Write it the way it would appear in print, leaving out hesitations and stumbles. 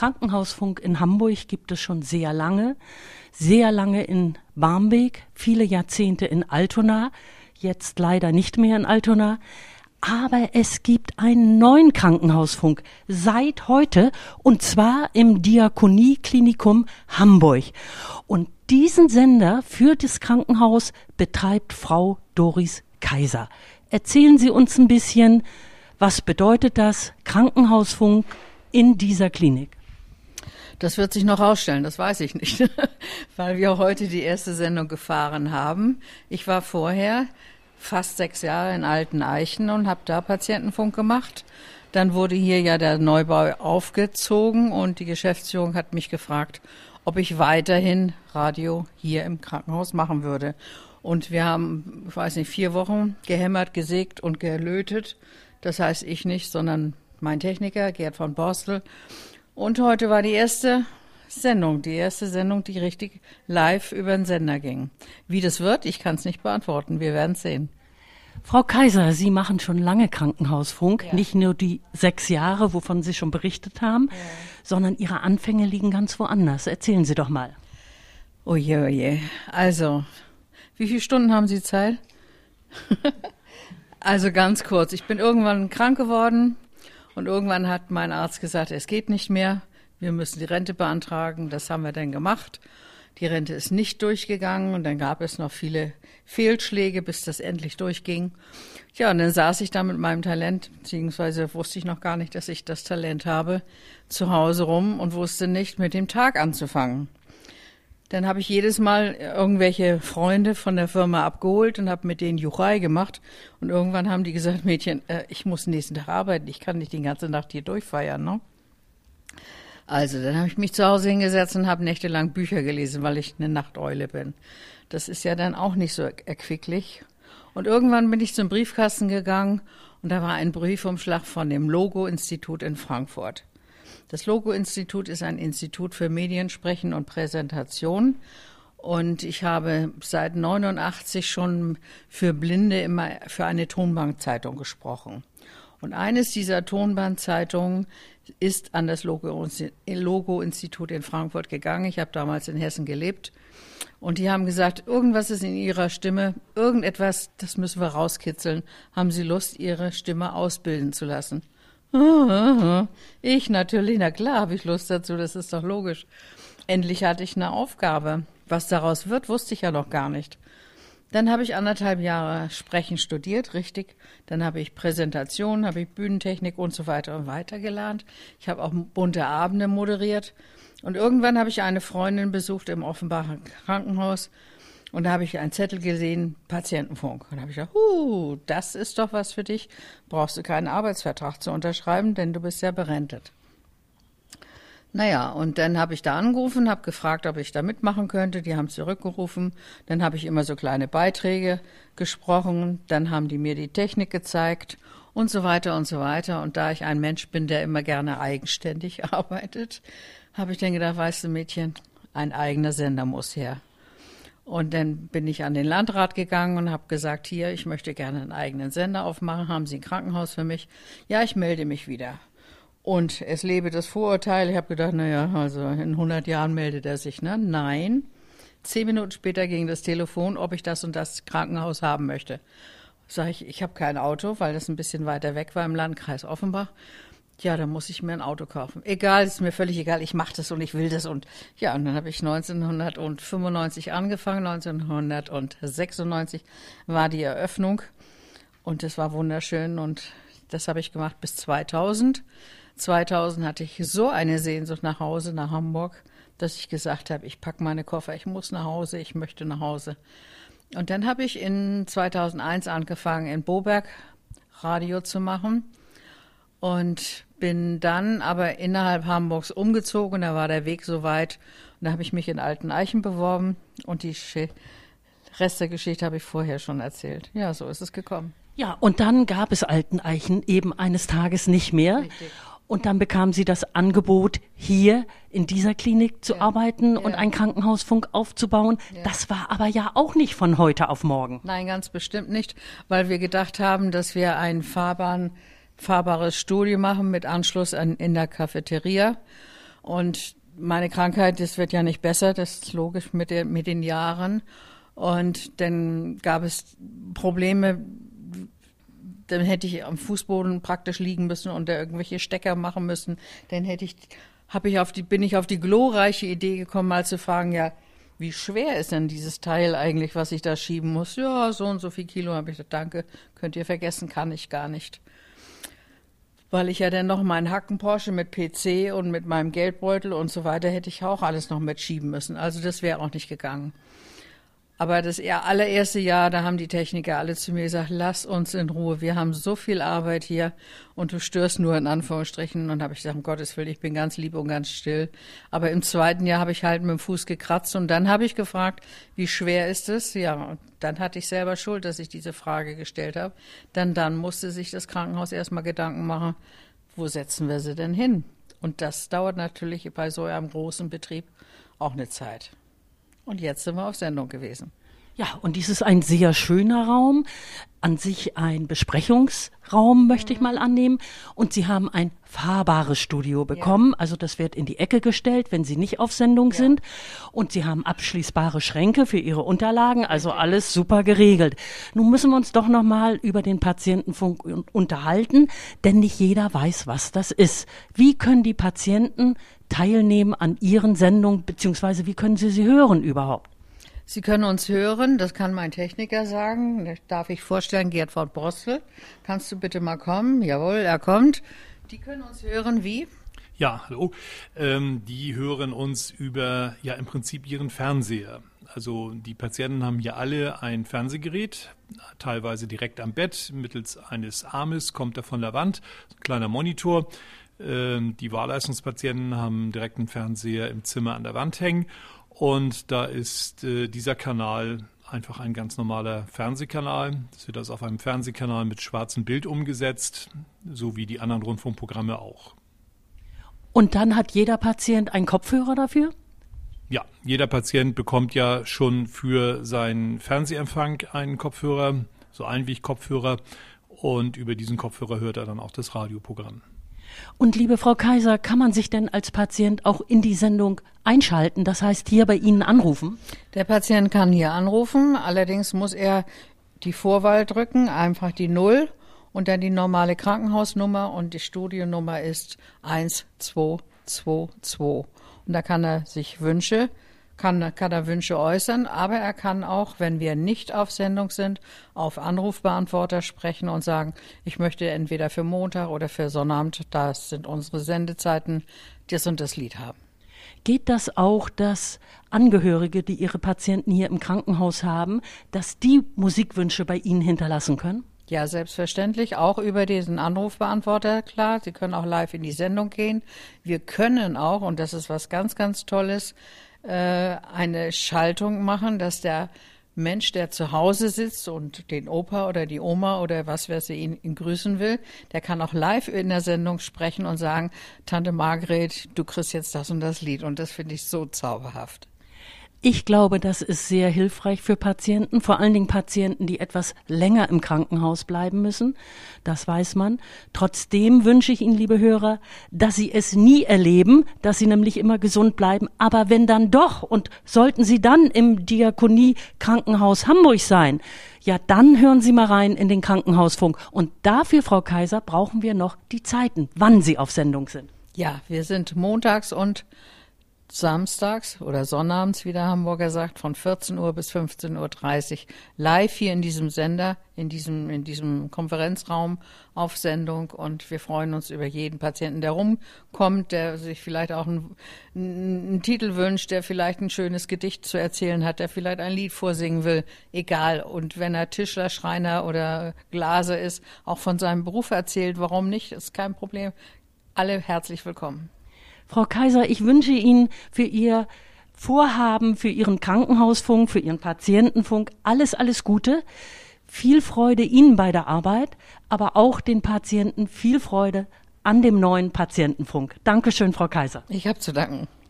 Krankenhausfunk in Hamburg gibt es schon sehr lange in Barmbek, viele Jahrzehnte in Altona, jetzt leider nicht mehr in Altona. Aber es gibt einen neuen Krankenhausfunk seit heute, und zwar im Diakonieklinikum Hamburg. Und diesen Sender für das Krankenhaus betreibt Frau Doris Kaiser. Erzählen Sie uns ein bisschen, was bedeutet das Krankenhausfunk in dieser Klinik? Das wird sich noch rausstellen, das weiß ich nicht, weil wir heute die erste Sendung gefahren haben. Ich war vorher fast 6 Jahre in Alteneichen und habe da Patientenfunk gemacht. Dann wurde hier ja der Neubau aufgezogen und die Geschäftsführung hat mich gefragt, ob ich weiterhin Radio hier im Krankenhaus machen würde. Und wir haben, ich weiß nicht, 4 Wochen gehämmert, gesägt und gelötet. Das heißt ich nicht, sondern mein Techniker, Gerd von Borstel. Und heute war die erste Sendung, die richtig live über den Sender ging. Wie das wird, ich kann es nicht beantworten, wir werden es sehen. Frau Kaiser, Sie machen schon lange Krankenhausfunk, ja. Nicht nur die 6 Jahre, wovon Sie schon berichtet haben, ja, sondern Ihre Anfänge liegen ganz woanders. Erzählen Sie doch mal. Oje, oje. Also, wie viele Stunden haben Sie Zeit? Also ganz kurz, ich bin irgendwann krank geworden und irgendwann hat mein Arzt gesagt, es geht nicht mehr, wir müssen die Rente beantragen. Das haben wir dann gemacht. Die Rente ist nicht durchgegangen und dann gab es noch viele Fehlschläge, bis das endlich durchging. Ja, und dann saß ich da mit meinem Talent, beziehungsweise wusste ich noch gar nicht, dass ich das Talent habe, zu Hause rum und wusste nicht, mit dem Tag anzufangen. Dann habe ich jedes Mal irgendwelche Freunde von der Firma abgeholt und habe mit denen Juchei gemacht. Und irgendwann haben die gesagt, Mädchen, ich muss nächsten Tag arbeiten, ich kann nicht die ganze Nacht hier durchfeiern, ne? Also, dann habe ich mich zu Hause hingesetzt und habe nächtelang Bücher gelesen, weil ich eine Nachteule bin. Das ist ja dann auch nicht so erquicklich. Und irgendwann bin ich zum Briefkasten gegangen und da war ein Briefumschlag von dem Logo-Institut in Frankfurt. Das Logo-Institut ist ein Institut für Mediensprechen und Präsentation. Und ich habe seit 1989 schon für Blinde immer für eine Tonbankzeitung gesprochen. Und eines dieser Tonbandzeitungen ist an das Logo-Institut in Frankfurt gegangen. Ich habe damals in Hessen gelebt. Und die haben gesagt, irgendwas ist in Ihrer Stimme, irgendetwas, das müssen wir rauskitzeln. Haben Sie Lust, Ihre Stimme ausbilden zu lassen? Ich natürlich, na klar habe ich Lust dazu, das ist doch logisch. Endlich hatte ich eine Aufgabe. Was daraus wird, wusste ich ja noch gar nicht. Dann habe ich 1,5 Jahre Sprechen studiert, richtig. Dann habe ich Präsentationen, habe ich Bühnentechnik und so weiter und weiter gelernt. Ich habe auch bunte Abende moderiert. Und irgendwann habe ich eine Freundin besucht im Offenbacher Krankenhaus. Und da habe ich einen Zettel gesehen, Patientenfunk. Und da habe ich gedacht, das ist doch was für dich. Brauchst du keinen Arbeitsvertrag zu unterschreiben, denn du bist ja berentet. Naja, und dann habe ich da angerufen, habe gefragt, ob ich da mitmachen könnte. Die haben zurückgerufen. Dann habe ich immer so kleine Beiträge gesprochen. Dann haben die mir die Technik gezeigt und so weiter und so weiter. Und da ich ein Mensch bin, der immer gerne eigenständig arbeitet, habe ich dann gedacht, weißt du Mädchen, ein eigener Sender muss her. Und dann bin ich an den Landrat gegangen und habe gesagt, hier, ich möchte gerne einen eigenen Sender aufmachen. Haben Sie ein Krankenhaus für mich? Ja, ich melde mich wieder. Und es lebe das Vorurteil. Ich habe gedacht, naja, also in 100 Jahren meldet er sich, ne? Nein. 10 Minuten später ging das Telefon, ob ich das und das Krankenhaus haben möchte. Sag ich habe kein Auto, weil das ein bisschen weiter weg war im Landkreis Offenbach. Ja, dann muss ich mir ein Auto kaufen. Egal, ist mir völlig egal, ich mache das und ich will das. Und ja, und dann habe ich 1995 angefangen, 1996 war die Eröffnung und das war wunderschön und das habe ich gemacht bis 2000. 2000 hatte ich so eine Sehnsucht nach Hause, nach Hamburg, dass ich gesagt habe, ich packe meine Koffer, ich muss nach Hause, ich möchte nach Hause. Und dann habe ich in 2001 angefangen, in Boberg Radio zu machen und bin dann aber innerhalb Hamburgs umgezogen. Da war der Weg so weit und da habe ich mich in Alteneichen beworben und die Rest der Geschichte habe ich vorher schon erzählt. Ja, so ist es gekommen. Ja, und dann gab es Alteneichen eben eines Tages nicht mehr. Richtig. Und dann bekam sie das Angebot, hier in dieser Klinik zu arbeiten und einen Krankenhausfunk aufzubauen. Ja. Das war aber ja auch nicht von heute auf morgen. Nein, ganz bestimmt nicht, weil wir gedacht haben, dass wir ein fahrbares Studio machen mit Anschluss in der Cafeteria. Und meine Krankheit, das wird ja nicht besser, das ist logisch mit den Jahren. Und dann gab es Probleme, dann hätte ich am Fußboden praktisch liegen müssen und da irgendwelche Stecker machen müssen. Dann bin ich auf die glorreiche Idee gekommen, mal zu fragen, ja, wie schwer ist denn dieses Teil eigentlich, was ich da schieben muss? Ja, so und so viel Kilo. Habe ich gesagt, danke, könnt ihr vergessen, kann ich gar nicht. Weil ich ja dann noch meinen Hacken-Porsche mit PC und mit meinem Geldbeutel und so weiter hätte ich auch alles noch mitschieben müssen. Also das wäre auch nicht gegangen. Aber das allererste Jahr, da haben die Techniker alle zu mir gesagt, lass uns in Ruhe, wir haben so viel Arbeit hier und du störst nur in Anführungsstrichen. Und habe ich gesagt, um Gottes Willen, ich bin ganz lieb und ganz still. Aber im zweiten Jahr habe ich halt mit dem Fuß gekratzt und dann habe ich gefragt, wie schwer ist es? Ja, und dann hatte ich selber Schuld, dass ich diese Frage gestellt habe. Dann musste sich das Krankenhaus erstmal Gedanken machen, wo setzen wir sie denn hin? Und das dauert natürlich bei so einem großen Betrieb auch eine Zeit. Und jetzt sind wir auf Sendung gewesen. Ja, und dies ist ein sehr schöner Raum, an sich ein Besprechungsraum, möchte ich mal annehmen. Und Sie haben ein fahrbares Studio bekommen, also das wird in die Ecke gestellt, wenn Sie nicht auf Sendung sind. Und Sie haben abschließbare Schränke für Ihre Unterlagen, also alles super geregelt. Nun müssen wir uns doch noch mal über den Patientenfunk unterhalten, denn nicht jeder weiß, was das ist. Wie können die Patienten teilnehmen an Ihren Sendungen, beziehungsweise wie können Sie hören überhaupt? Sie können uns hören, das kann mein Techniker sagen. Das darf ich vorstellen, Gerd von Brostel. Kannst du bitte mal kommen? Jawohl, er kommt. Die können uns hören wie? Ja, hallo. Die hören uns über, ja, im Prinzip ihren Fernseher. Also die Patienten haben hier alle ein Fernsehgerät, teilweise direkt am Bett. Mittels eines Armes kommt er von der Wand, ein kleiner Monitor. Die Wahlleistungspatienten haben direkt einen Fernseher im Zimmer an der Wand hängen. Und da ist dieser Kanal einfach ein ganz normaler Fernsehkanal. Das wird also auf einem Fernsehkanal mit schwarzem Bild umgesetzt, so wie die anderen Rundfunkprogramme auch. Und dann hat jeder Patient einen Kopfhörer dafür? Ja, jeder Patient bekommt ja schon für seinen Fernsehempfang einen Kopfhörer, so Einweg-Kopfhörer. Und über diesen Kopfhörer hört er dann auch das Radioprogramm. Und liebe Frau Kaiser, kann man sich denn als Patient auch in die Sendung einschalten? Das heißt, hier bei Ihnen anrufen? Der Patient kann hier anrufen, allerdings muss er die Vorwahl drücken, einfach die 0 und dann die normale Krankenhausnummer und die Studiennummer ist 1222. Und da kann er sich Wünsche äußern, aber er kann auch, wenn wir nicht auf Sendung sind, auf Anrufbeantworter sprechen und sagen, ich möchte entweder für Montag oder für Sonnabend, das sind unsere Sendezeiten, das und das Lied haben. Geht das auch, dass Angehörige, die ihre Patienten hier im Krankenhaus haben, dass die Musikwünsche bei Ihnen hinterlassen können? Ja, selbstverständlich, auch über diesen Anrufbeantworter, klar. Sie können auch live in die Sendung gehen. Wir können auch, und das ist was ganz, ganz Tolles, eine Schaltung machen, dass der Mensch, der zu Hause sitzt und den Opa oder die Oma oder was weiß ich ihn grüßen will, der kann auch live in der Sendung sprechen und sagen, Tante Margret, du kriegst jetzt das und das Lied. Und das finde ich so zauberhaft. Ich glaube, das ist sehr hilfreich für Patienten, vor allen Dingen Patienten, die etwas länger im Krankenhaus bleiben müssen. Das weiß man. Trotzdem wünsche ich Ihnen, liebe Hörer, dass Sie es nie erleben, dass Sie nämlich immer gesund bleiben. Aber wenn dann doch und sollten Sie dann im Diakonie-Krankenhaus Hamburg sein, ja, dann hören Sie mal rein in den Krankenhausfunk. Und dafür, Frau Kaiser, brauchen wir noch die Zeiten, wann Sie auf Sendung sind. Ja, wir sind montags und samstags oder sonnabends, wie der Hamburger sagt, von 14 Uhr bis 15:30 Uhr live hier in diesem Sender, in diesem Konferenzraum auf Sendung. Und wir freuen uns über jeden Patienten, der rumkommt, der sich vielleicht auch einen Titel wünscht, der vielleicht ein schönes Gedicht zu erzählen hat, der vielleicht ein Lied vorsingen will, egal. Und wenn er Tischler, Schreiner oder Glaser ist, auch von seinem Beruf erzählt, warum nicht, ist kein Problem. Alle herzlich willkommen. Frau Kaiser, ich wünsche Ihnen für Ihr Vorhaben, für Ihren Krankenhausfunk, für Ihren Patientenfunk alles, alles Gute. Viel Freude Ihnen bei der Arbeit, aber auch den Patienten viel Freude an dem neuen Patientenfunk. Dankeschön, Frau Kaiser. Ich habe zu danken.